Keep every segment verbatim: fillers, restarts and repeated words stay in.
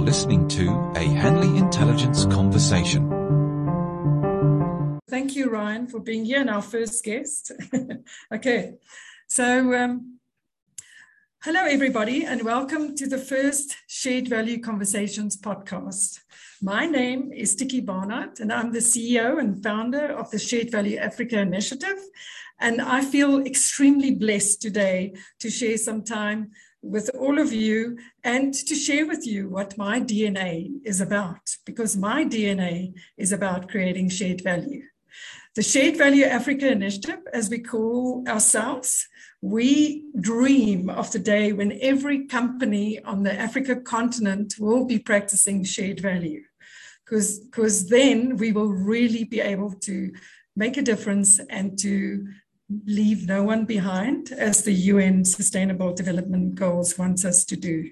listening to a Hanley Intelligence Conversation. Thank you, Ryan, for being here and our first guest. Okay, so um, hello, everybody, and welcome to the first Shared Value Conversations podcast. My name is Tikkie Barnard, and I'm the C E O and founder of the Shared Value Africa Initiative. And I feel extremely blessed today to share some time with all of you and to share with you what my D N A is about, because my D N A is about creating shared value. The Shared Value Africa Initiative, as we call ourselves, we dream of the day when every company on the Africa continent will be practicing shared value, because because then we will really be able to make a difference and to leave no one behind, as the U N Sustainable Development Goals wants us to do.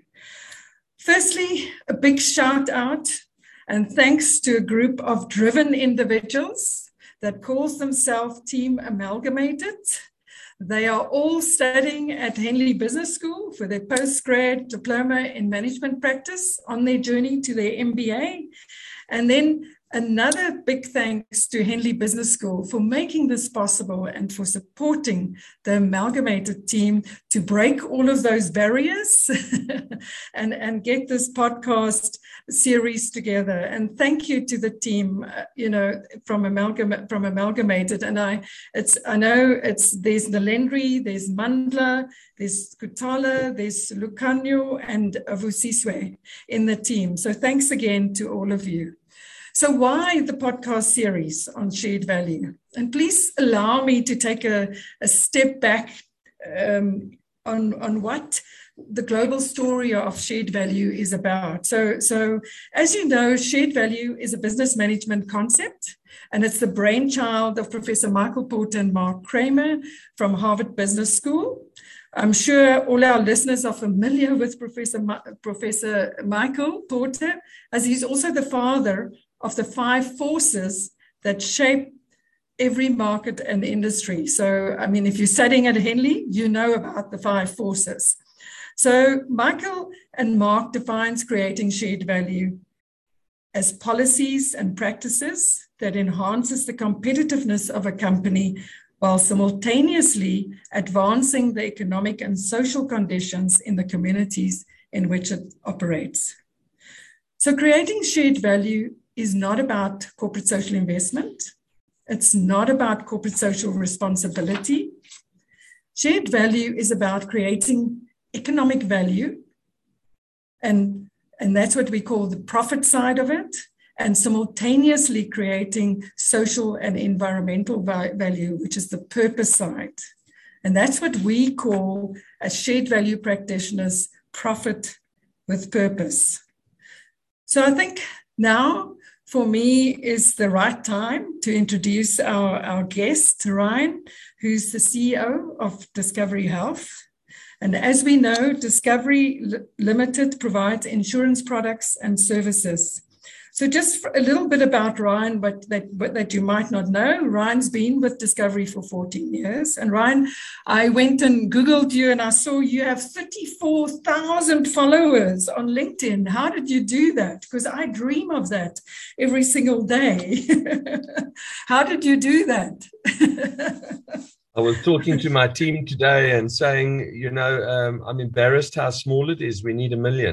Firstly, a big shout out and thanks to a group of driven individuals that calls themselves Team Amalgamated. They are all studying at Henley Business School for their postgrad diploma in management practice on their journey to their M B A. And then another big thanks to Henley Business School for making this possible and for supporting the Amalgamated team to break all of those barriers and, and get this podcast series together. And thank you to the team, uh, you know, from Amalgam from Amalgamated. And I, it's I know it's there's Nalendri, there's Mandla, there's Kutala, there's Lucanio, and Avusiswe in the team. So thanks again to all of you. So why the podcast series on shared value? And please allow me to take a, a step back um, on, on what the global story of shared value is about. So, so as you know, shared value is a business management concept, and it's the brainchild of Professor Michael Porter and Mark Kramer from Harvard Business School. I'm sure all our listeners are familiar with Professor, Ma- Professor Michael Porter, as he's also the father of the five forces that shape every market and industry. So, I mean, if you're studying at Henley, you know about the five forces. So Michael and Mark defines creating shared value as policies and practices that enhances the competitiveness of a company while simultaneously advancing the economic and social conditions in the communities in which it operates. So creating shared value is not about corporate social investment. It's not about corporate social responsibility. Shared value is about creating economic value, and, and that's what we call the profit side of it, and simultaneously creating social and environmental value, which is the purpose side. And that's what we call, as shared value practitioners, profit with purpose. So I think now, for me, is the right time to introduce our, our guest, Ryan, who's the C E O of Discovery Health. And as we know, Discovery Limited provides insurance products and services. So just a little bit about Ryan, but that, but that you might not know. Ryan's been with Discovery for fourteen years. And Ryan, I went and Googled you and I saw you have thirty-four thousand followers on LinkedIn. How did you do that? Because I dream of that every single day. How did you do that? I was talking to my team today and saying, you know, um, I'm embarrassed how small it is. We need a million.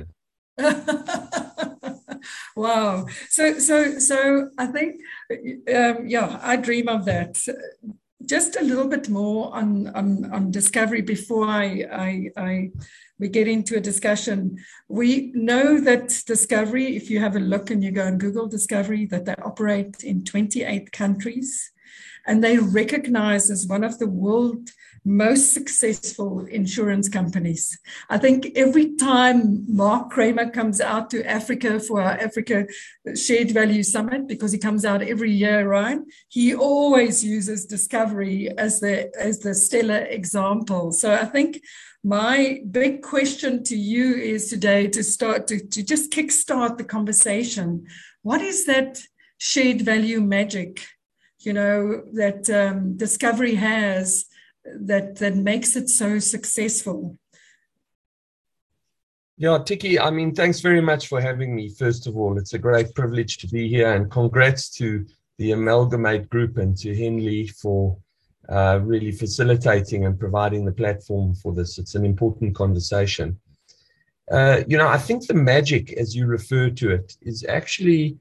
Wow. So, so, so I think, um, yeah, I dream of that. Just a little bit more on on, on Discovery before I, I, I we get into a discussion. We know that Discovery, if you have a look and you go and Google Discovery, that they operate in twenty-eight countries, and they recognize as one of the world most successful insurance companies. I think every time Mark Kramer comes out to Africa for our Africa Shared Value Summit, because he comes out every year, right? He always uses Discovery as the, as the stellar example. So I think my big question to you is today to start to, to just kickstart the conversation. What is that shared value magic, you know, that um, Discovery has that, that makes it so successful? Yeah, Tiki, I mean, thanks very much for having me. First of all, it's a great privilege to be here, and congrats to the Amalgamate Group and to Henley for uh, really facilitating and providing the platform for this. It's an important conversation. Uh, you know, I think the magic, as you refer to it, is actually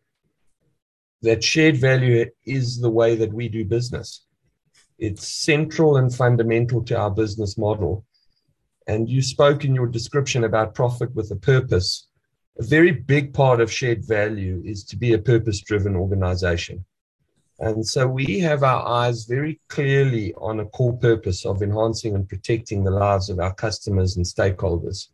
that shared value is the way that we do business. It's central and fundamental to our business model. And you spoke in your description about profit with a purpose. A very big part of shared value is to be a purpose-driven organization. And so we have our eyes very clearly on a core purpose of enhancing and protecting the lives of our customers and stakeholders.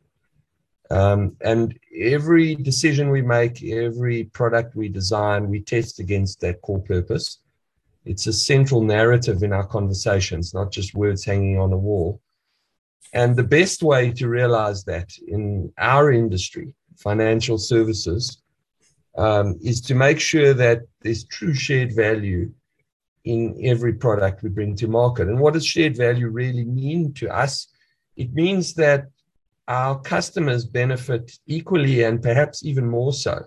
Um, and every decision we make, every product we design, we test against that core purpose. It's a central narrative in our conversations, not just words hanging on a wall. And the best way to realize that in our industry, financial services, um, is to make sure that there's true shared value in every product we bring to market. And what does shared value really mean to us? It means that our customers benefit equally and perhaps even more so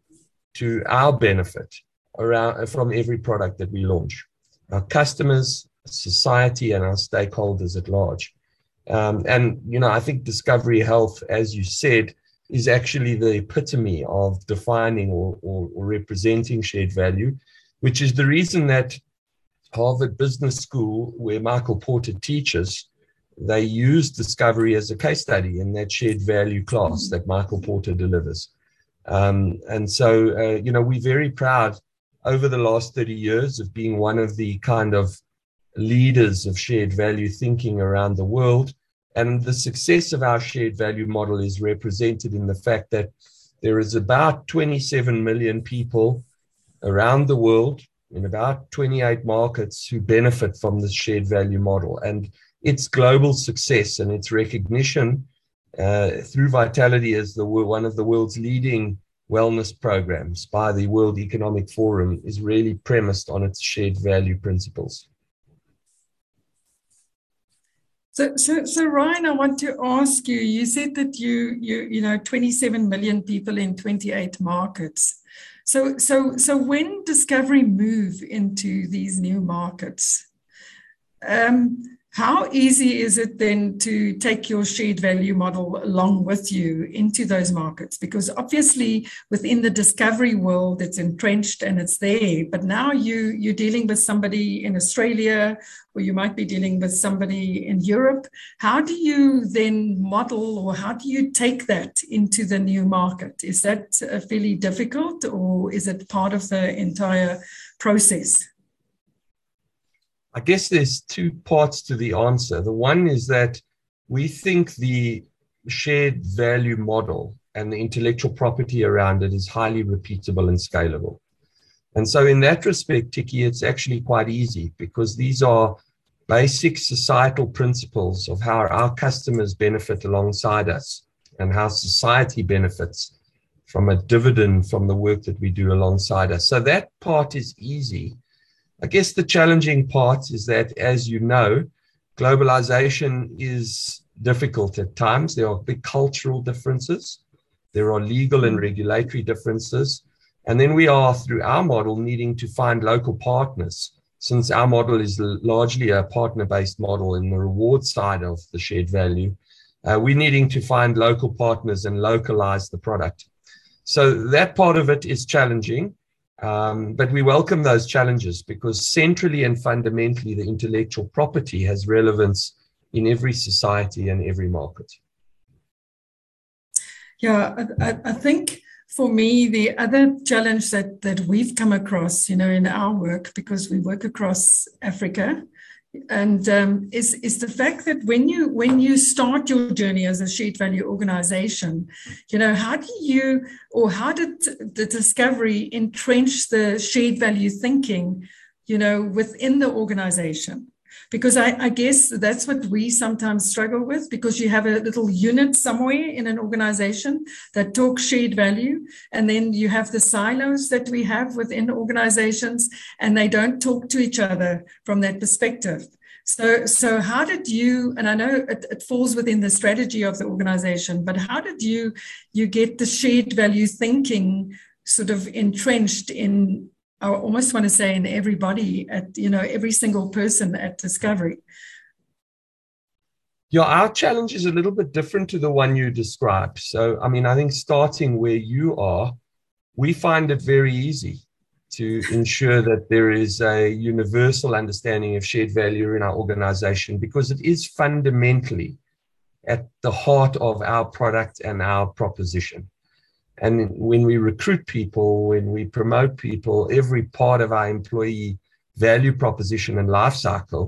to our benefit around, from every product that we launch. Our customers, society, and our stakeholders at large. Um, and, you know, I think Discovery Health, as you said, is actually the epitome of defining or, or, or representing shared value, which is the reason that Harvard Business School, where Michael Porter teaches, they use Discovery as a case study in that shared value class that Michael Porter delivers. Um, and so, uh, you know, we're very proud over the last thirty years of being one of the kind of leaders of shared value thinking around the world. And the success of our shared value model is represented in the fact that there is about twenty-seven million people around the world in about twenty-eight markets who benefit from this shared value model. And its global success and its recognition uh, through Vitality as the one of the world's leading wellness programs by the World Economic Forum is really premised on its shared value principles. So, so, so Ryan, I want to ask you, you said that you, you, you know, twenty-seven million people in twenty-eight markets. So, so, so when Discovery move into these new markets, um, how easy is it then to take your shared value model along with you into those markets? Because obviously within the Discovery world, it's entrenched and it's there, but now you, you're dealing with somebody in Australia, or you might be dealing with somebody in Europe. How do you then model, or how do you take that into the new market? Is that fairly difficult, or is it part of the entire process? I guess there's two parts to the answer. The one is that we think the shared value model and the intellectual property around it is highly repeatable and scalable. And so in that respect, Tiki, it's actually quite easy because these are basic societal principles of how our customers benefit alongside us and how society benefits from a dividend from the work that we do alongside us. So that part is easy. I guess the challenging part is that, as you know, globalization is difficult at times. There are big cultural differences. There are legal and regulatory differences. And then we are, through our model, needing to find local partners, since our model is largely a partner-based model in the reward side of the shared value. Uh, we're needing to find local partners and localize the product. So that part of it is challenging. Um, but we welcome those challenges because centrally and fundamentally, the intellectual property has relevance in every society and every market. Yeah, I, I think for me, the other challenge that, that we've come across, you know, in our work, because we work across Africa, and um, is, is the fact that when you when you start your journey as a shared value organization, you know, how do you, or how did the Discovery entrench the shared value thinking, you know, within the organization? Because I, I guess that's what we sometimes struggle with, because you have a little unit somewhere in an organization that talks shared value, and then you have the silos that we have within organizations, and they don't talk to each other from that perspective. So, so how did you, and I know it, it falls within the strategy of the organization, but how did you, you get the shared value thinking sort of entrenched in, I almost want to say in everybody at, you know, every single person at Discovery? Yeah, our challenge is a little bit different to the one you described. So, I mean, I think starting where you are, we find it very easy to ensure that there is a universal understanding of shared value in our organization, because it is fundamentally at the heart of our product and our proposition. And when we recruit people, when we promote people, every part of our employee value proposition and life cycle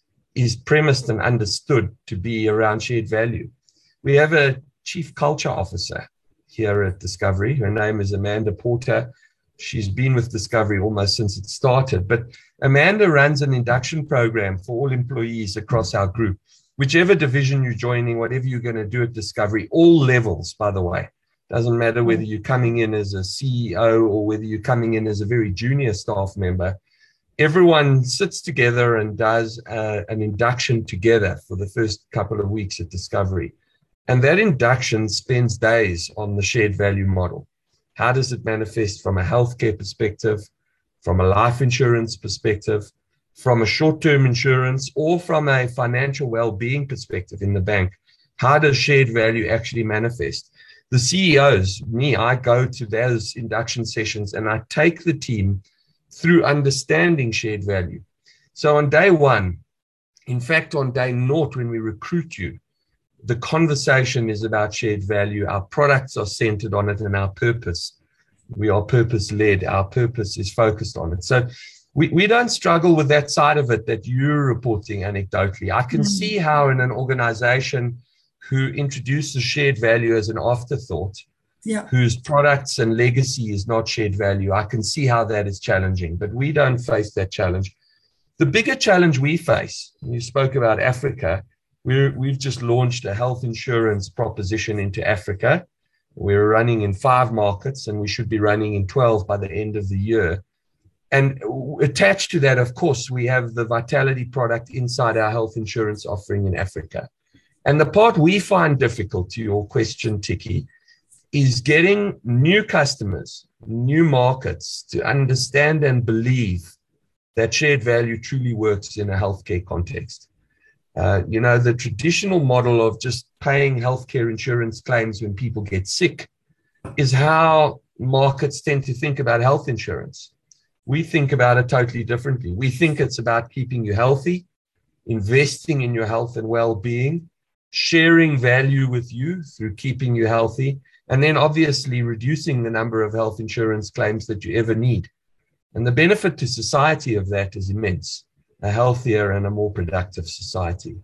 is premised and understood to be around shared value. We have a chief culture officer here at Discovery. Her name is Amanda Porter. She's been with Discovery almost since it started. But Amanda runs an induction program for all employees across our group, whichever division you're joining, whatever you're going to do at Discovery, all levels, by the way. Doesn't matter whether you're coming in as a C E O or whether you're coming in as a very junior staff member. Everyone sits together and does uh, an induction together for the first couple of weeks at Discovery. And that induction spends days on the shared value model. How does it manifest from a healthcare perspective, from a life insurance perspective, from a short-term insurance, or from a financial well-being perspective in the bank? How does shared value actually manifest? The C E Os, me, I go to those induction sessions and I take the team through understanding shared value. So on day one, in fact, on day naught, when we recruit you, the conversation is about shared value. Our products are centered on it and our purpose. We are purpose-led. Our purpose is focused on it. So we, we don't struggle with that side of it that you're reporting anecdotally. I can mm-hmm. see how in an organization who introduces shared value as an afterthought, yeah. whose products and legacy is not shared value, I can see how that is challenging, but we don't face that challenge. The bigger challenge we face, you spoke about Africa, we're, we've just launched a health insurance proposition into Africa. We're running in five markets and we should be running in twelve by the end of the year. And attached to that, of course, we have the Vitality product inside our health insurance offering in Africa. And the part we find difficult, to your question, Tiki, is getting new customers, new markets to understand and believe that shared value truly works in a healthcare context. Uh, you know, the traditional model of just paying healthcare insurance claims when people get sick is how markets tend to think about health insurance. We think about it totally differently. We think it's about keeping you healthy, investing in your health and well-being, sharing value with you through keeping you healthy, and then obviously reducing the number of health insurance claims that you ever need. And the benefit to society of that is immense, a healthier and a more productive society.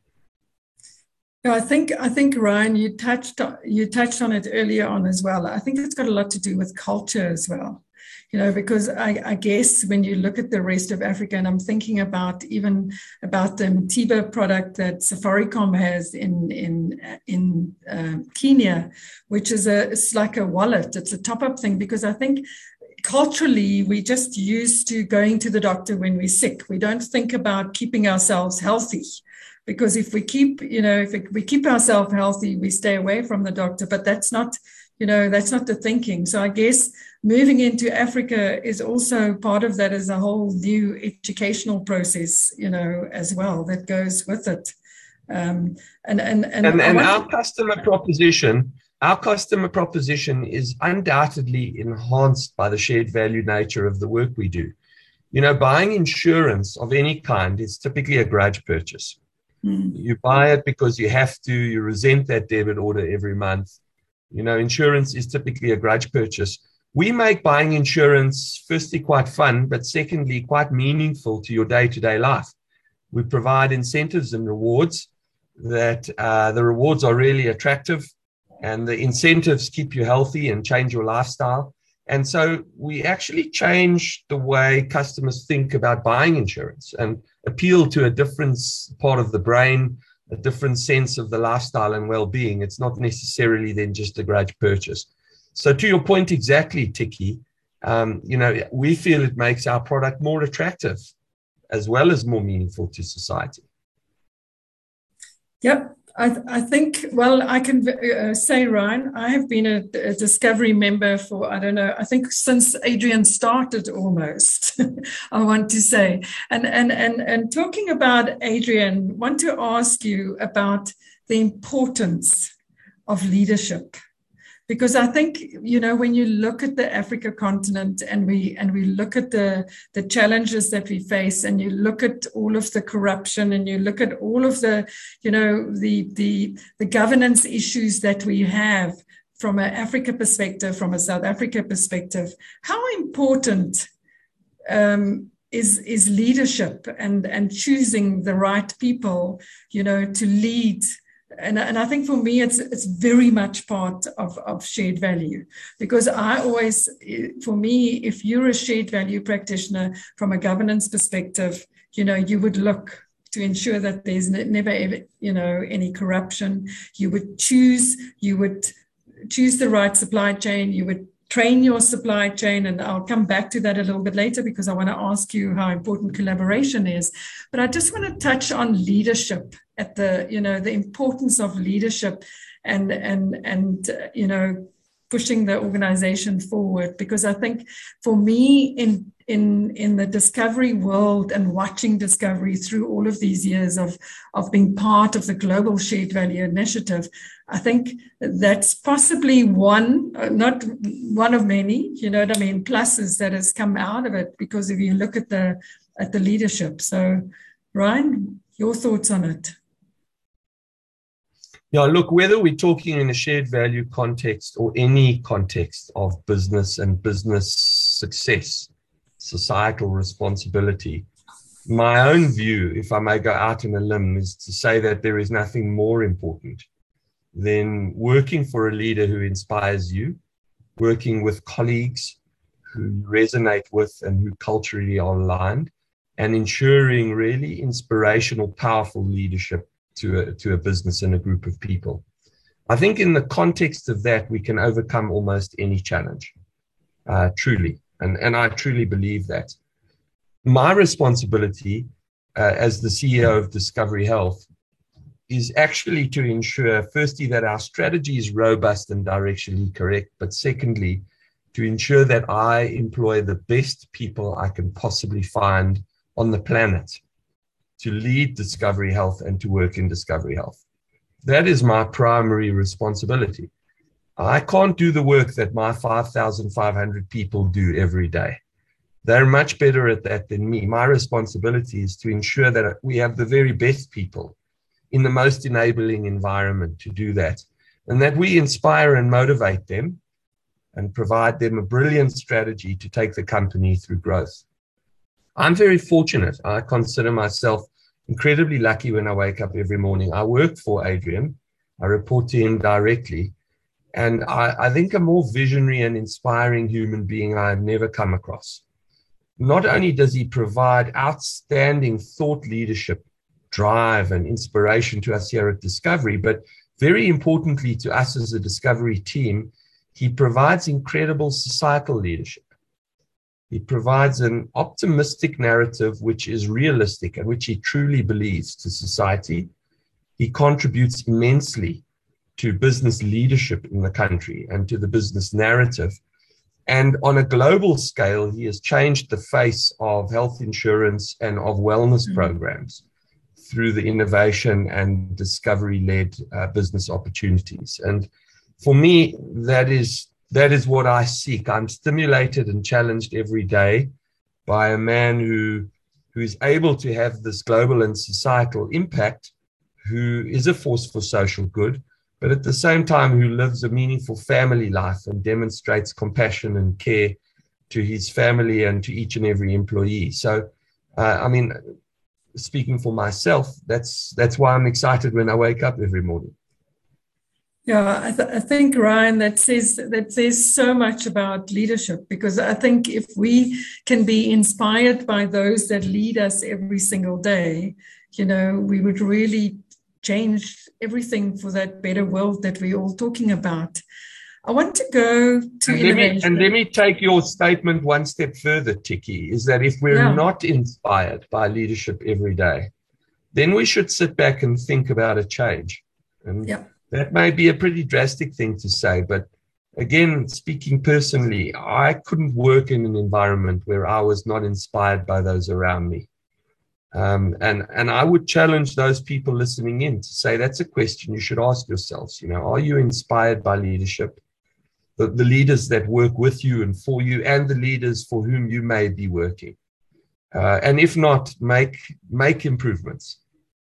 Yeah, I think I think Ryan, you touched you touched on it earlier on as well. I think it's got a lot to do with culture as well. You know, because I, I guess when you look at the rest of Africa, and I'm thinking about even about the Mtiba product that Safaricom has in in in uh, Kenya, which is a it's like a wallet. It's a top-up thing, because I think culturally we're just used to going to the doctor when we're sick. We don't think about keeping ourselves healthy, because if we keep you know if we keep ourselves healthy, we stay away from the doctor. But that's not you know that's not the thinking. So I guess moving into Africa is also part of that, as a whole new educational process, you know, as well, that goes with it. Um, and and and, and, and our customer proposition, our customer proposition is undoubtedly enhanced by the shared value nature of the work we do. You know, buying insurance of any kind is typically a grudge purchase. Mm. You buy it because you have to, you resent that debit order every month. You know, insurance is typically a grudge purchase. We make buying insurance, firstly, quite fun, but secondly, quite meaningful to your day-to-day life. We provide incentives and rewards that uh, the rewards are really attractive, and the incentives keep you healthy and change your lifestyle. And so we actually change the way customers think about buying insurance and appeal to a different part of the brain, a different sense of the lifestyle and well-being. It's not necessarily then just a grudge purchase. So to your point exactly, Tiki, um, you know, we feel it makes our product more attractive as well as more meaningful to society. Yep. I, th- I think, well, I can uh, say, Ryan, I have been a, a Discovery member for, I don't know, I think since Adrian started almost, I want to say. And, and, and, and talking about Adrian, I want to ask you about the importance of leadership. Because I think, you know, when you look at the Africa continent and we and we look at the, the challenges that we face, and you look at all of the corruption, and you look at all of the, you know, the the, the governance issues that we have from an Africa perspective, from a South Africa perspective, how important um, is is leadership and and choosing the right people, you know, to lead. And, and I think for me, it's it's very much part of, of shared value, because I always, for me, if you're a shared value practitioner from a governance perspective, you know, you would look to ensure that there's never, ever, you know, any corruption. You would choose, you would choose the right supply chain. You would train your supply chain, and I'll come back to that a little bit later because I want to ask you how important collaboration is. But I just want to touch on leadership at the, you know, the importance of leadership and, and, and, uh, you know, pushing the organization forward. Because I think for me in, in, in the Discovery world and watching Discovery through all of these years of, of being part of the Global Shared Value Initiative, I think that's possibly one, not one of many, you know what I mean, pluses that has come out of it, because if you look at the, at the leadership. So, Ryan, your thoughts on it? Yeah, look, whether we're talking in a shared value context or any context of business and business success, societal responsibility, my own view, if I may go out on a limb, is to say that there is nothing more important than working for a leader who inspires you, working with colleagues who resonate with and who culturally are aligned, and ensuring really inspirational, powerful leadership to a, to a business and a group of people. I think in the context of that, we can overcome almost any challenge, uh, truly. And, and I truly believe that. My responsibility uh, as the C E O of Discovery Health is actually to ensure, firstly, that our strategy is robust and directionally correct, but secondly, to ensure that I employ the best people I can possibly find on the planet to lead Discovery Health and to work in Discovery Health. That is my primary responsibility. I can't do the work that my five thousand five hundred people do every day. They're much better at that than me. My responsibility is to ensure that we have the very best people in the most enabling environment to do that, and that we inspire and motivate them and provide them a brilliant strategy to take the company through growth. I'm very fortunate. I consider myself incredibly lucky when I wake up every morning. I work for Adrian. I report to him directly. And I, I think a more visionary and inspiring human being I've never come across. Not only does he provide outstanding thought leadership, drive, and inspiration to us here at Discovery, but very importantly to us as a Discovery team, he provides incredible societal leadership. He provides an optimistic narrative which is realistic and which he truly believes to society. He contributes immensely to business leadership in the country and to the business narrative. And on a global scale, he has changed the face of health insurance and of wellness mm-hmm. programs through the innovation and discovery-led uh, business opportunities. And for me, that is That is what I seek. I'm stimulated and challenged every day by a man who, who is able to have this global and societal impact, who is a force for social good, but at the same time who lives a meaningful family life and demonstrates compassion and care to his family and to each and every employee. So, uh, I mean, speaking for myself, that's that's why I'm excited when I wake up every morning. Yeah, I, th- I think, Ryan, that says that says so much about leadership, because I think if we can be inspired by those that lead us every single day, you know, we would really change everything for that better world that we're all talking about. I want to go to and let, me, innovation. and let me take your statement one step further, Tiki, is that if we're Yeah. not inspired by leadership every day, then we should sit back and think about a change. And yeah. that may be a pretty drastic thing to say, but again, speaking personally, I couldn't work in an environment where I was not inspired by those around me. Um, and, and I would challenge those people listening in to say that's a question you should ask yourselves. You know, are you inspired by leadership? The, the leaders that work with you and for you, and the leaders for whom you may be working. Uh, and if not, make make improvements.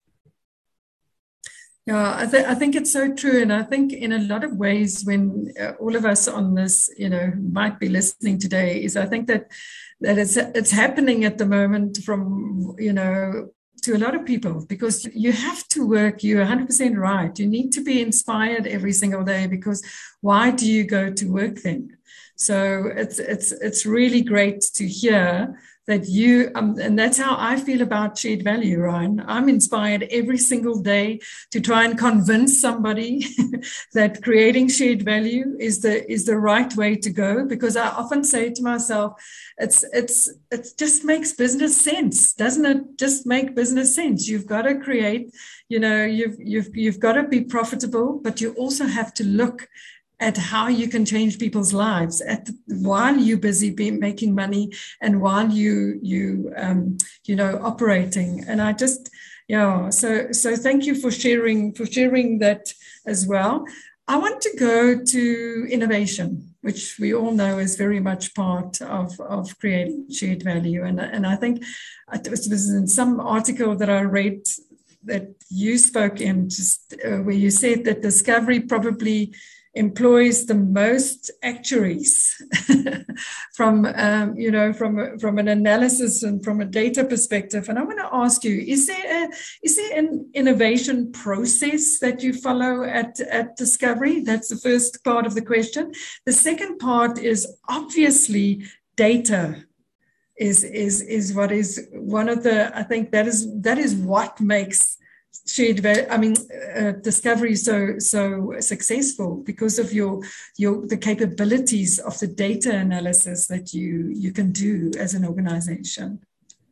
Yeah, I, th- I think it's so true. And I think in a lot of ways, when uh, all of us on this, you know, might be listening today, is I think that that it's, it's happening at the moment from, you know, to a lot of people, because you have to work, you're one hundred percent right. You need to be inspired every single day, because why do you go to work then? So it's it's it's really great to hear that you, um, and that's how I feel about shared value, Ryan. I'm inspired every single day to try and convince somebody that creating shared value is the is the right way to go, because I often say to myself, it's it's it just makes business sense, doesn't it? Just make business sense. You've got to create, you know, you've you've you've got to be profitable, but you also have to look at how you can change people's lives at the, while you're busy be making money and while you you um, you know operating. And I just yeah so so thank you for sharing for sharing that as well. I want to go to innovation, which we all know is very much part of, of creating shared value. And, and I think it was in some article that I read that you spoke in, just uh, where you said that Discovery probably employs the most actuaries from, um, you know, from, from an analysis and from a data perspective. And I want to ask you, is there a, is there an innovation process that you follow at, at Discovery? That's the first part of the question. The second part is obviously data is, is, is what is one of the, I think that is, that is what makes shared value, I mean, uh, Discovery so so successful, because of your your the capabilities of the data analysis that you you can do as an organization.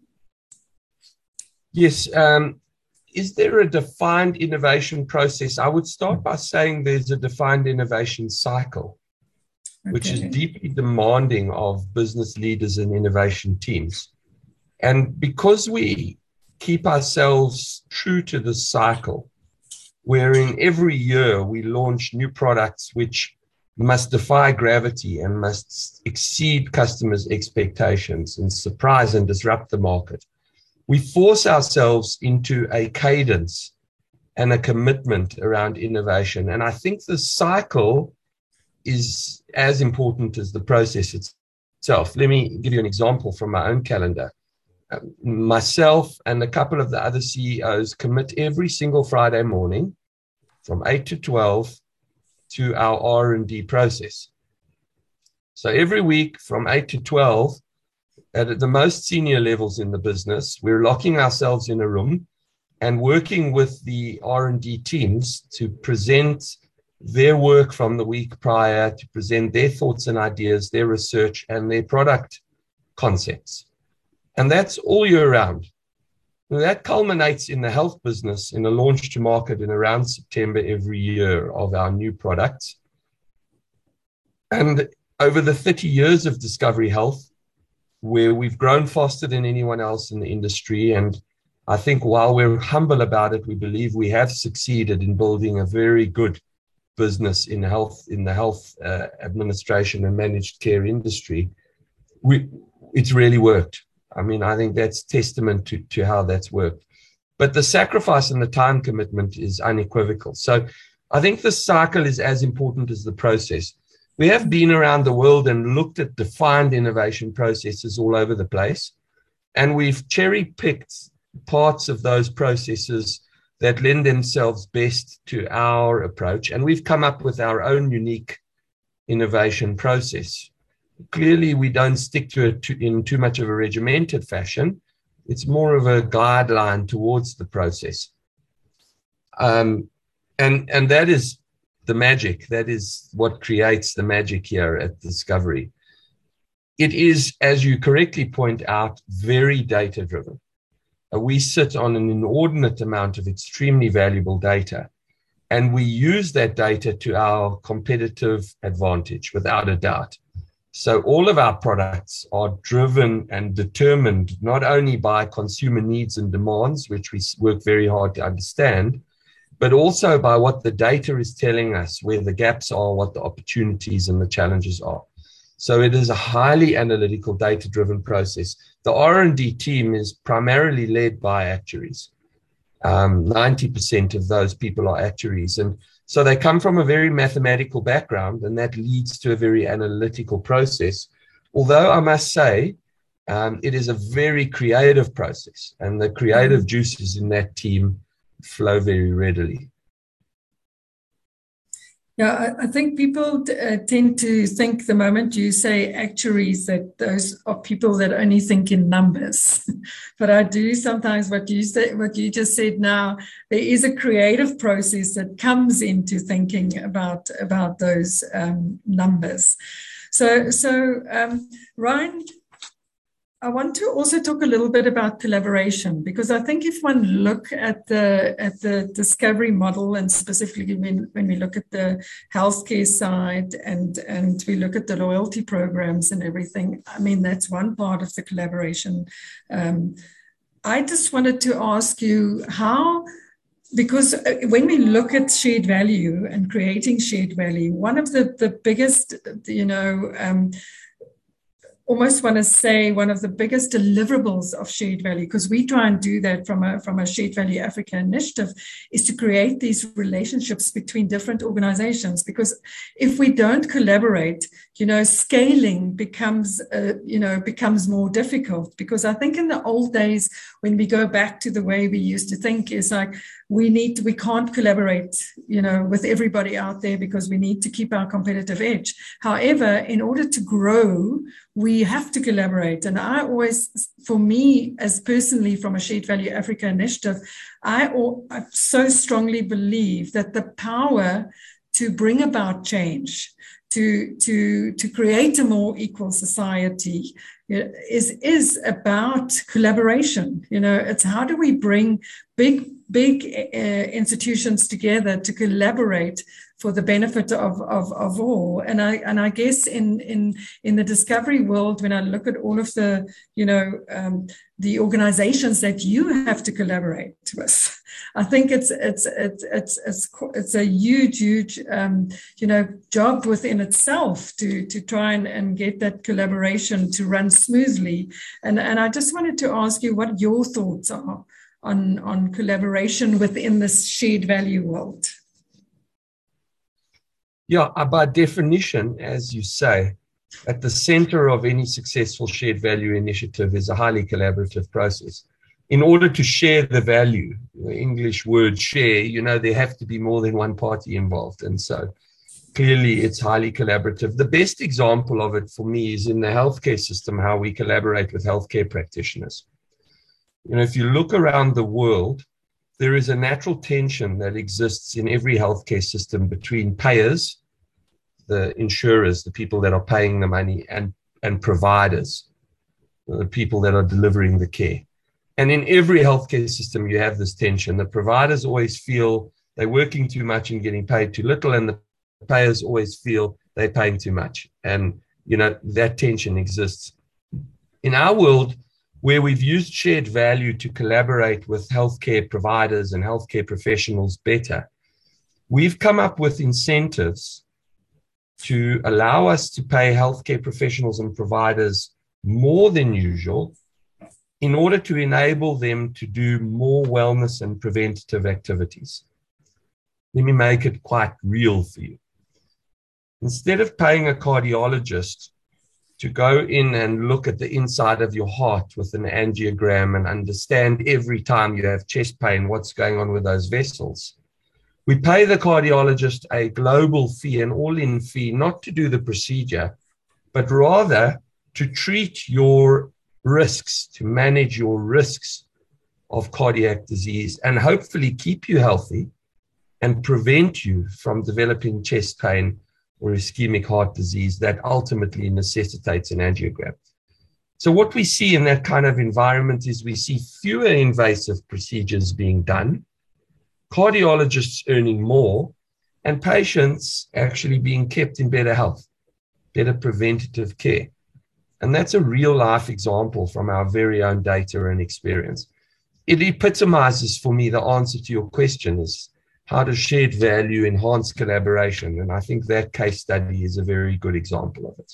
Yes. Um, is there a defined innovation process? I would start by saying there's a defined innovation cycle, okay, which is deeply demanding of business leaders and innovation teams. And because we keep ourselves true to the cycle, wherein every year we launch new products which must defy gravity and must exceed customers' expectations and surprise and disrupt the market, we force ourselves into a cadence and a commitment around innovation. And I think the cycle is as important as the process itself. Let me give you an example from my own calendar. Myself and a couple of the other C E Os commit every single Friday morning from eight to twelve to our R and D process. So every week from eight to twelve, at the most senior levels in the business, we're locking ourselves in a room and working with the R and D teams to present their work from the week prior, to present their thoughts and ideas, their research, and their product concepts. And that's all year round. And that culminates in the health business in a launch to market in around September every year of our new products. And over the thirty years of Discovery Health, where we've grown faster than anyone else in the industry, and I think while we're humble about it, we believe we have succeeded in building a very good business in health, in the health uh, administration and managed care industry. We, it's really worked. I mean, I think that's testament to, to how that's worked. But the sacrifice and the time commitment is unequivocal. So I think the cycle is as important as the process. We have been around the world and looked at defined innovation processes all over the place. And we've cherry-picked parts of those processes that lend themselves best to our approach. And we've come up with our own unique innovation process. Clearly, we don't stick to it in too much of a regimented fashion. It's more of a guideline towards the process. Um, and, and that is the magic. That is what creates the magic here at Discovery. It is, as you correctly point out, very data-driven. Uh, we sit on an inordinate amount of extremely valuable data, and we use that data to our competitive advantage, without a doubt. So all of our products are driven and determined not only by consumer needs and demands, which we work very hard to understand, but also by what the data is telling us, where the gaps are, what the opportunities and the challenges are. So it is a highly analytical, data-driven process. The R and D team is primarily led by actuaries. Um, ninety percent of those people are actuaries. And so they come from a very mathematical background, and that leads to a very analytical process. Although I must say, um, it is a very creative process, and the creative juices in that team flow very readily. Yeah, I think people uh, tend to think the moment you say actuaries that those are people that only think in numbers. But I do sometimes what you say, what you just said now, there is a creative process that comes into thinking about, about those um, numbers. So, so um, Ryan, I want to also talk a little bit about collaboration, because I think if one look at the at the Discovery model, and specifically when, when we look at the healthcare side and, and we look at the loyalty programs and everything, I mean, that's one part of the collaboration. Um, I just wanted to ask you how, because when we look at shared value and creating shared value, one of the, the biggest, you know, um, almost want to say one of the biggest deliverables of shared value, because we try and do that from a, from a Shared Value Africa initiative, is to create these relationships between different organizations. Because if we don't collaborate, you know, scaling becomes, uh, you know, becomes more difficult. Because I think in the old days, when we go back to the way we used to think, is like, we need, we can't collaborate, you know, with everybody out there because we need to keep our competitive edge. However, in order to grow, we have to collaborate. And I always, for me, as personally from a Shared Value Africa initiative, I, I so strongly believe that the power to bring about change, to, to, to create a more equal society, is, is about collaboration. You know, it's how do we bring big, big uh, institutions together to collaborate for the benefit of, of, of all. And I, and I guess in, in, in the Discovery world, when I look at all of the, you know, um, the organizations that you have to collaborate with, I think it's, it's, it's, it's, it's, it's a huge, huge, um, you know, job within itself to, to try and, and get that collaboration to run smoothly. And, and I just wanted to ask you what your thoughts are on, on collaboration within this shared value world. Yeah, by definition, as you say, at the center of any successful shared value initiative is a highly collaborative process. In order to share the value, the English word share, you know, there have to be more than one party involved. And so clearly it's highly collaborative. The best example of it for me is in the healthcare system, how we collaborate with healthcare practitioners. You know, if you look around the world, there is a natural tension that exists in every healthcare system between payers, the insurers, the people that are paying the money, and, and providers, the people that are delivering the care. And in every healthcare system, you have this tension. The providers always feel they're working too much and getting paid too little, and the payers always feel they're paying too much. And, you know, that tension exists. In our world, where we've used shared value to collaborate with healthcare providers and healthcare professionals better, we've come up with incentives to allow us to pay healthcare professionals and providers more than usual in order to enable them to do more wellness and preventative activities. Let me make it quite real for you. Instead of paying a cardiologist to go in and look at the inside of your heart with an angiogram and understand every time you have chest pain what's going on with those vessels, we pay the cardiologist a global fee, an all-in fee, not to do the procedure, but rather to treat your risks, to manage your risks of cardiac disease and hopefully keep you healthy and prevent you from developing chest pain or ischemic heart disease that ultimately necessitates an angiogram. So what we see in that kind of environment is we see fewer invasive procedures being done, cardiologists earning more, and patients actually being kept in better health, better preventative care. And that's a real life example from our very own data and experience. It epitomizes for me the answer to your question is, how does shared value enhance collaboration? And I think that case study is a very good example of it.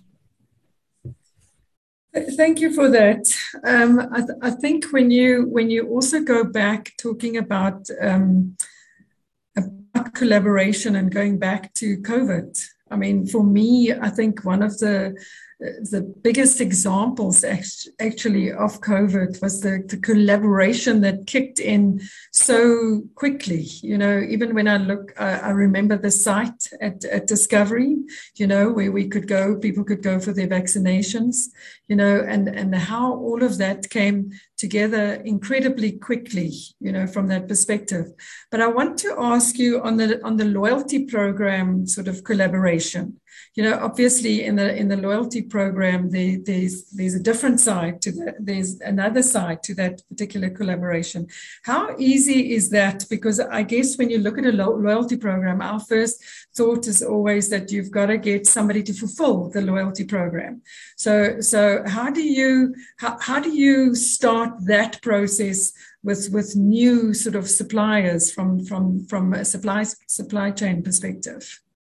Thank you for that. Um, I, th I think when you when you also go back talking about, um, about collaboration and going back to COVID, I mean, for me, I think one of the the biggest examples actually of COVID was the, the collaboration that kicked in so quickly. You know, even when I look, I, I remember the site at, at Discovery, you know, where we could go, people could go for their vaccinations, you know, and, and how all of that came together incredibly quickly, you know, from that perspective. But I want to ask you on the, on the loyalty program sort of collaboration. You know, obviously in the in the loyalty program, there, there's there's a different side to that. There's another side to that particular collaboration. How easy is that? Because I guess when you look at a lo loyalty program, our first thought is always that you've got to get somebody to fulfill the loyalty program. So so how do you how, how do you start that process with with new sort of suppliers from from from a supply supply chain perspective?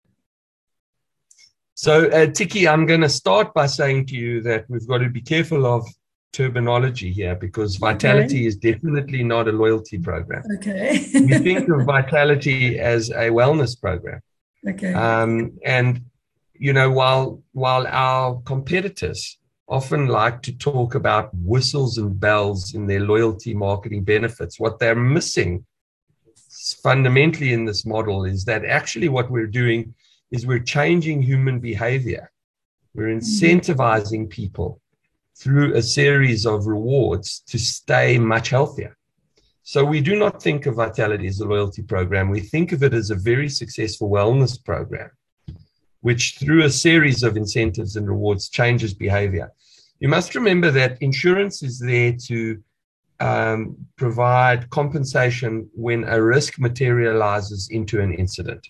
So, uh, Tiki, I'm going to start by saying to you that we've got to be careful of terminology here because Vitality okay. is definitely not a loyalty program. Okay. We think of Vitality as a wellness program. Okay. Um, and, you know, while, while our competitors often like to talk about whistles and bells in their loyalty marketing benefits, what they're missing fundamentally in this model is that actually what we're doing is we're changing human behavior. We're incentivizing people through a series of rewards to stay much healthier. So we do not think of Vitality as a loyalty program. We think of it as a very successful wellness program, which through a series of incentives and rewards changes behavior. You must remember that insurance is there to um, provide compensation when a risk materializes into an incident.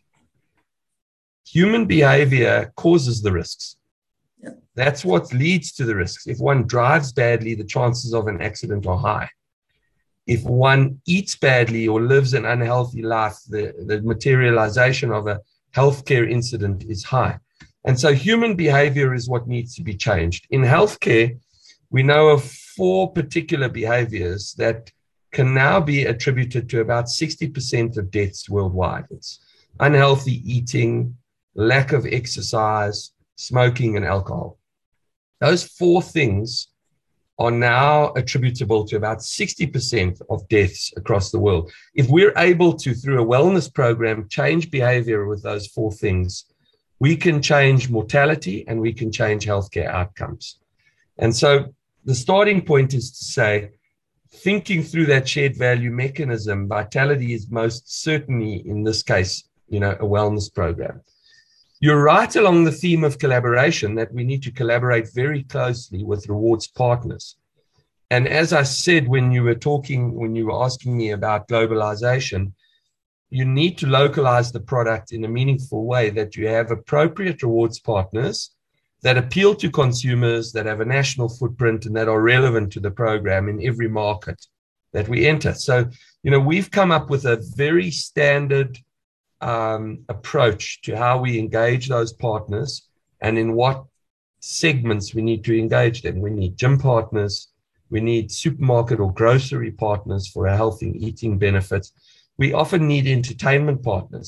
Human behavior causes the risks. Yep. That's what leads to the risks. If one drives badly, the chances of an accident are high. If one eats badly or lives an unhealthy life, the, the materialization of a healthcare incident is high. And so human behavior is what needs to be changed. In healthcare, we know of four particular behaviors that can now be attributed to about sixty percent of deaths worldwide. It's unhealthy eating, lack of exercise, smoking, and alcohol. Those four things are now attributable to about sixty percent of deaths across the world. If we're able to, through a wellness program, change behavior with those four things, we can change mortality and we can change healthcare outcomes. And so the starting point is to say, thinking through that shared value mechanism, Vitality is most certainly, in this case, you know, a wellness program. You're right along the theme of collaboration that we need to collaborate very closely with rewards partners. And as I said, when you were talking, when you were asking me about globalization, you need to localize the product in a meaningful way that you have appropriate rewards partners that appeal to consumers, that have a national footprint and that are relevant to the program in every market that we enter. So, you know, we've come up with a very standard Um, approach to how we engage those partners and in what segments we need to engage them. We need gym partners, we need supermarket or grocery partners for a healthy eating benefit. We often need entertainment partners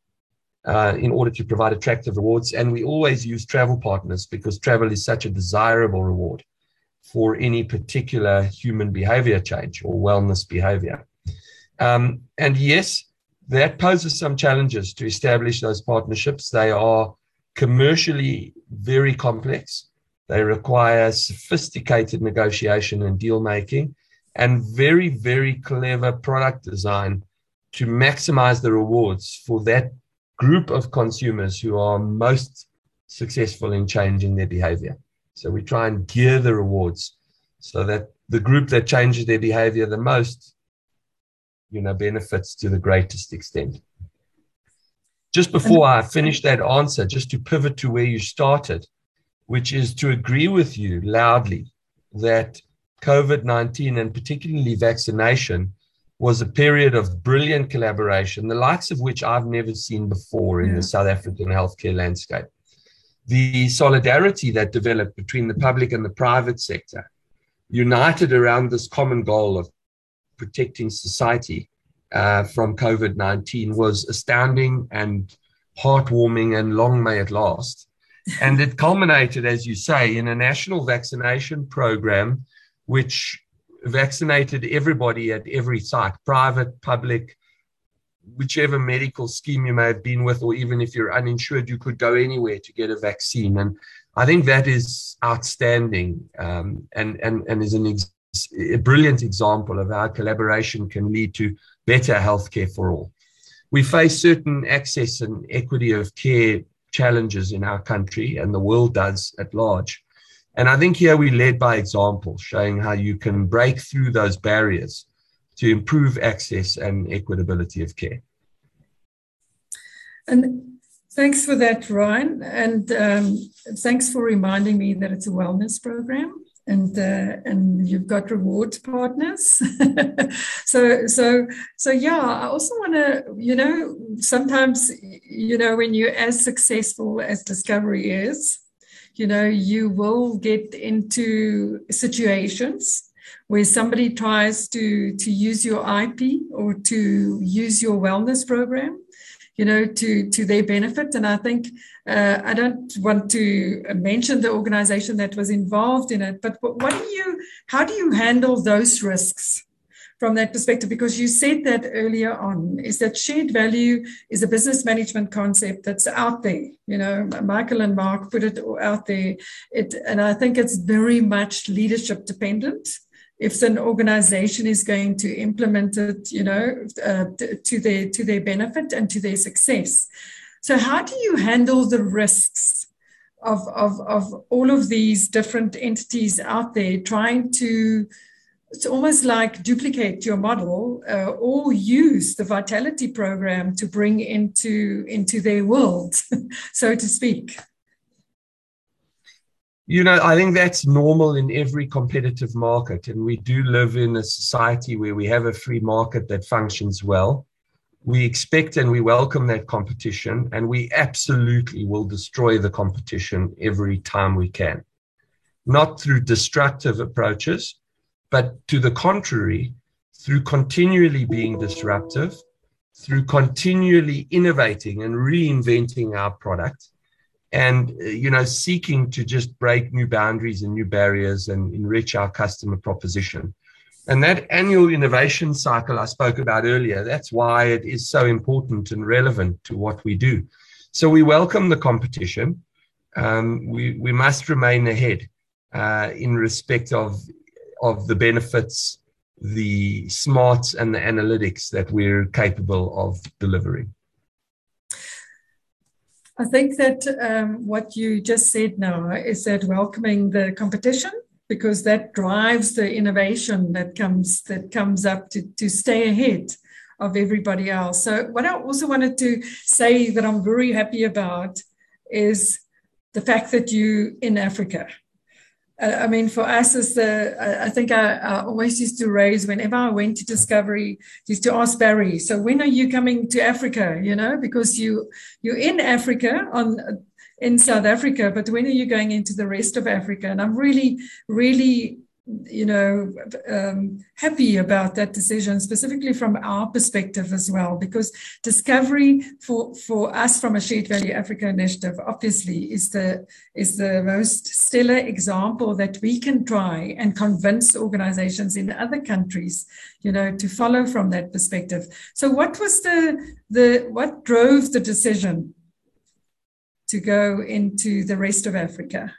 uh, in order to provide attractive rewards, and we always use travel partners because travel is such a desirable reward for any particular human behavior change or wellness behavior. Um, and yes, that poses some challenges to establish those partnerships. They are commercially very complex. They require sophisticated negotiation and deal making and very, very clever product design to maximize the rewards for that group of consumers who are most successful in changing their behavior. So we try and gear the rewards so that the group that changes their behavior the most, you know, benefits to the greatest extent. Just before I finish that answer, just to pivot to where you started, which is to agree with you loudly that COVID nineteen and particularly vaccination was a period of brilliant collaboration, the likes of which I've never seen before in yeah. the South African healthcare landscape. The solidarity that developed between the public and the private sector, united around this common goal of protecting society uh, from COVID nineteen, was astounding and heartwarming, and long may it last. And it culminated, as you say, in a national vaccination program, which vaccinated everybody at every site, private, public, whichever medical scheme you may have been with, or even if you're uninsured, you could go anywhere to get a vaccine. And I think that is outstanding um, and, and, and is an ex- a brilliant example of how collaboration can lead to better healthcare for all. We face certain access and equity of care challenges in our country, and the world does at large. And I think here we led by example, showing how you can break through those barriers to improve access and equitability of care. And thanks for that, Ryan. And um, thanks for reminding me that it's a wellness program. And uh, and you've got rewards partners. so so so yeah. I also want to, you know, sometimes, you know, when you're as successful as Discovery is, you know, you will get into situations where somebody tries to to use your I P or to use your wellness program, you know, to, to their benefit. And I think, uh, I don't want to mention the organization that was involved in it, but what do you, how do you handle those risks from that perspective? Because you said that earlier on, is that shared value is a business management concept that's out there. You know, Michael and Mark put it out there. It, and I think it's very much leadership dependent. If an organization is going to implement it, you know, uh, to their to their benefit and to their success. So how do you handle the risks of, of, of all of these different entities out there trying to, it's almost like duplicate your model uh, or use the Vitality program to bring into, into their world, so to speak? You know, I think that's normal in every competitive market. And we do live in a society where we have a free market that functions well. We expect and we welcome that competition, and we absolutely will destroy the competition every time we can. Not through destructive approaches, but to the contrary, through continually being disruptive, through continually innovating and reinventing our product, and, you know, seeking to just break new boundaries and new barriers and enrich our customer proposition. And that annual innovation cycle I spoke about earlier, that's why it is so important and relevant to what we do. So we welcome the competition. Um, we, we must remain ahead uh, in respect of, of the benefits, the smarts and the analytics that we're capable of delivering. I think that um, what you just said now is that welcoming the competition, because that drives the innovation that comes that comes up to, to stay ahead of everybody else. So what I also wanted to say that I'm very happy about is the fact that you in Africa. Uh, I mean, for us, as the, I think I, I always used to raise, whenever I went to Discovery, used to ask Barry, so when are you coming to Africa? You know, because you, you're in Africa, on in South Africa, but when are you going into the rest of Africa? And I'm really, really, you know, um, happy about that decision, specifically from our perspective as well, because Discovery for, for us from a Shared Value Africa initiative, obviously is the, is the most stellar example that we can try and convince organizations in other countries, you know, to follow from that perspective. So what was the, the, what drove the decision to go into the rest of Africa?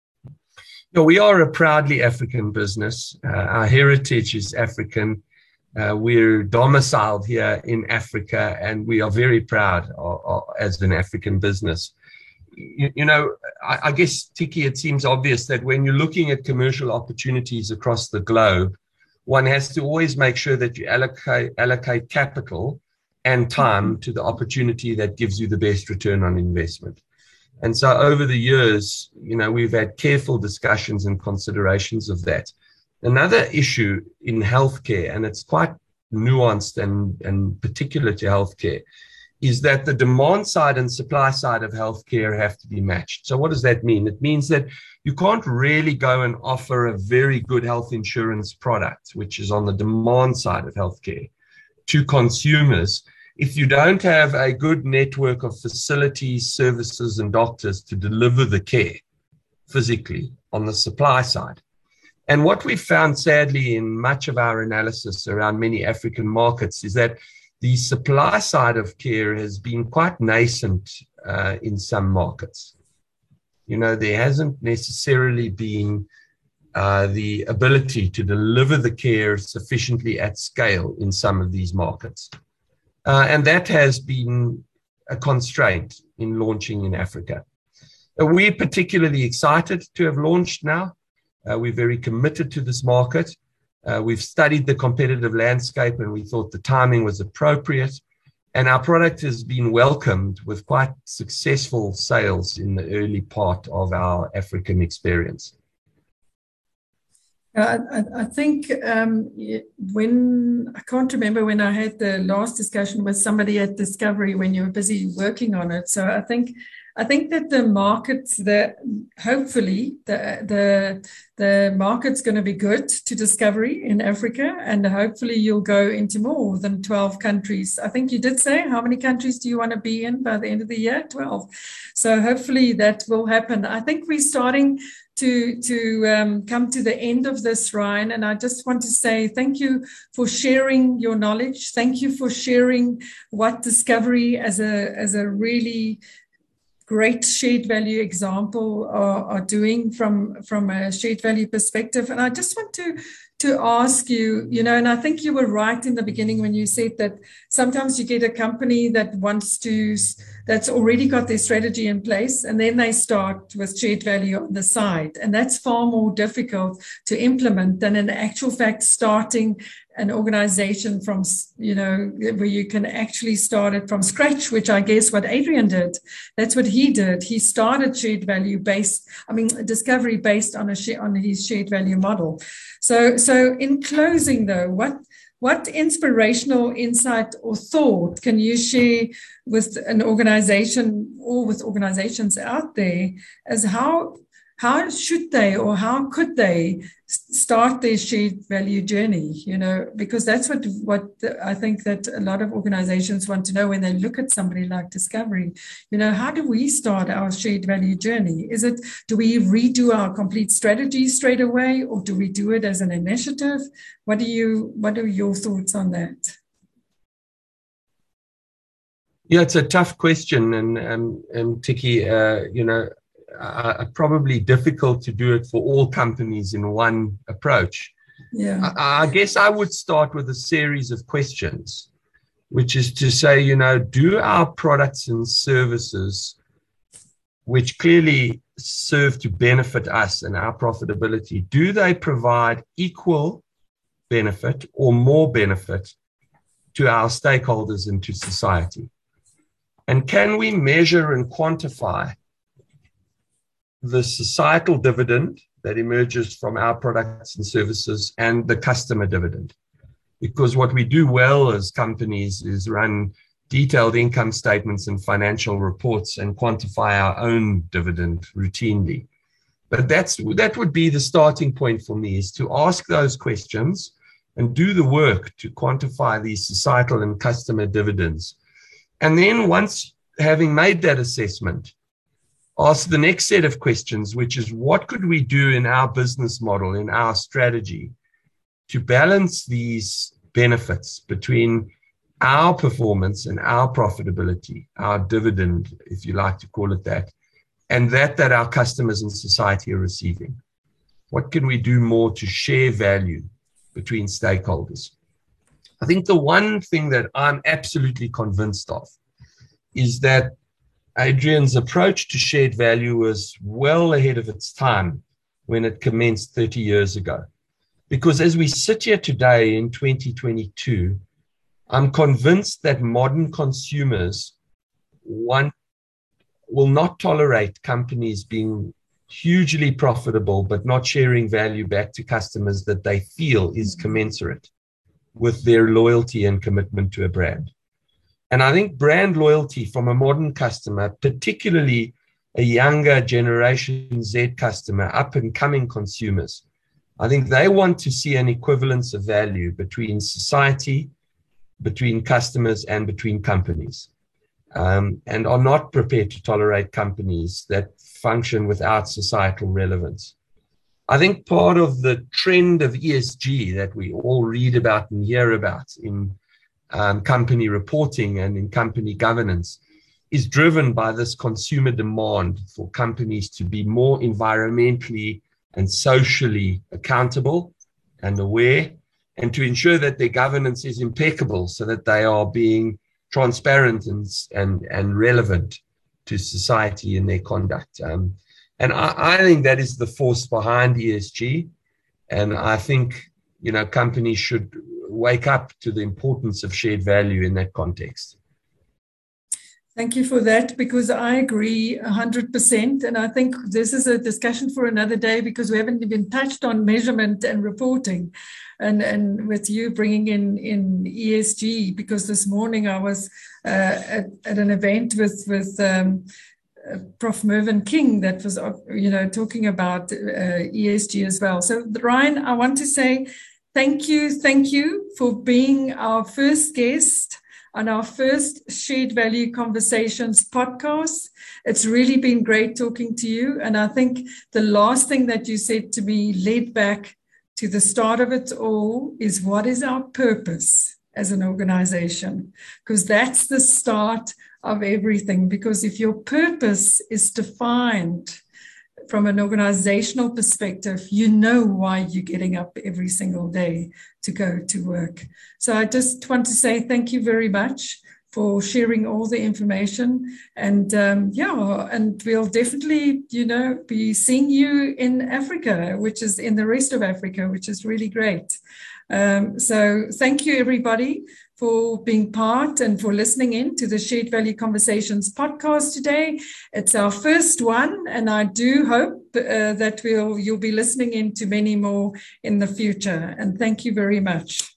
No, we are a proudly African business. Uh, our heritage is African. Uh, we're domiciled here in Africa, and we are very proud of, of, as an African business. You, you know, I, I guess, Tiki, it seems obvious that when you're looking at commercial opportunities across the globe, one has to always make sure that you allocate, allocate capital and time to the opportunity that gives you the best return on investment. And so over the years, you know, we've had careful discussions and considerations of that. Another issue in healthcare, and it's quite nuanced and, and particular to healthcare, is that the demand side and supply side of healthcare have to be matched. So what does that mean? It means that you can't really go and offer a very good health insurance product, which is on the demand side of healthcare, to consumers if you don't have a good network of facilities, services, and doctors to deliver the care physically on the supply side. And what we've found, sadly, in much of our analysis around many African markets is that the supply side of care has been quite nascent uh, in some markets. You know, there hasn't necessarily been uh, the ability to deliver the care sufficiently at scale in some of these markets. Uh, and that has been a constraint in launching in Africa. Uh, we're particularly excited to have launched now. Uh, we're very committed to this market. Uh, we've studied the competitive landscape and we thought the timing was appropriate. And our product has been welcomed with quite successful sales in the early part of our African experience. I, I think um, when, I can't remember when I had the last discussion with somebody at Discovery when you were busy working on it. So I think I think that the markets, that hopefully the the the market's going to be good to Discovery in Africa, and hopefully you'll go into more than twelve countries. I think you did say, how many countries do you want to be in by the end of the year? twelve. So hopefully that will happen. I think we're starting to to um, come to the end of this, Ryan, and I just want to say thank you for sharing your knowledge. Thank you for sharing what Discovery as a as a really great shared value example are, are doing from, from a shared value perspective. And I just want to, to ask you, you know, and I think you were right in the beginning when you said that sometimes you get a company that wants to, that's already got their strategy in place, and then they start with shared value on the side. And that's far more difficult to implement than in actual fact starting an organization from, you know, where you can actually start it from scratch, which I guess what Adrian did. That's what he did. He started shared value based, I mean, Discovery based on a share, on his shared value model. So, so in closing though, what, what inspirational insight or thought can you share with an organization or with organizations out there as how How should they or how could they start their shared value journey? You know, because that's what what I think that a lot of organizations want to know when they look at somebody like Discovery. You know, how do we start our shared value journey? Is it, do we redo our complete strategy straight away, or do we do it as an initiative? What do you, what are your thoughts on that? Yeah, it's a tough question, and um, and Tiki, uh, you know. Uh, probably difficult to do it for all companies in one approach. Yeah. I, I guess I would start with a series of questions, which is to say, you know, do our products and services, which clearly serve to benefit us and our profitability, do they provide equal benefit or more benefit to our stakeholders and to society? And can we measure and quantify the societal dividend that emerges from our products and services and the customer dividend? Because what we do well as companies is run detailed income statements and financial reports and quantify our own dividend routinely. But that's that would be the starting point for me, is to ask those questions and do the work to quantify these societal and customer dividends. And then once having made that assessment, ask the next set of questions, which is what could we do in our business model, in our strategy, to balance these benefits between our performance and our profitability, our dividend, if you like to call it that, and that that our customers and society are receiving. What can we do more to share value between stakeholders? I think the one thing that I'm absolutely convinced of is that Adrian's approach to shared value was well ahead of its time when it commenced thirty years ago. Because as we sit here today in twenty twenty-two, I'm convinced that modern consumers want, will not tolerate companies being hugely profitable but not sharing value back to customers that they feel is commensurate with their loyalty and commitment to a brand. And I think brand loyalty from a modern customer, particularly a younger Generation Z customer, up and coming consumers, I think they want to see an equivalence of value between society, between customers, and between companies, um, and are not prepared to tolerate companies that function without societal relevance. I think part of the trend of E S G that we all read about and hear about in um, company reporting and in company governance is driven by this consumer demand for companies to be more environmentally and socially accountable and aware, and to ensure that their governance is impeccable so that they are being transparent and, and, and relevant to society in their conduct. Um, and I, I think that is the force behind E S G. And I think, you know, companies should wake up to the importance of shared value in that context. Thank you for that, because I agree one hundred percent. And I think this is a discussion for another day, because we haven't even touched on measurement and reporting. And, and with you bringing in, in E S G, because this morning I was uh, at, at an event with, with um, uh, Professor Mervyn King that was, uh, you know, talking about uh, E S G as well. So Ryan, I want to say thank you, thank you for being our first guest on our first Shared Value Conversations podcast. It's really been great talking to you. And I think the last thing that you said to me led back to the start of it all is, what is our purpose as an organization? Because that's the start of everything. Because if your purpose is defined from an organizational perspective, you know why you're getting up every single day to go to work. So I just want to say thank you very much for sharing all the information. And um, yeah, and we'll definitely, you know, be seeing you in Africa, which is in the rest of Africa, which is really great. Um, so thank you, everybody, for being part and for listening in to the Shared Value Conversations podcast today. It's our first one, and I do hope uh, that we'll you'll be listening in to many more in the future. And thank you very much.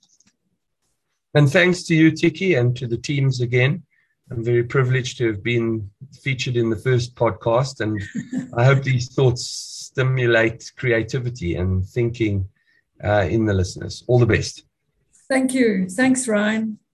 And thanks to you, Tiki, and to the teams again. I'm very privileged to have been featured in the first podcast, and I hope these thoughts stimulate creativity and thinking uh, in the listeners. All the best. Thank you. Thanks, Ryan.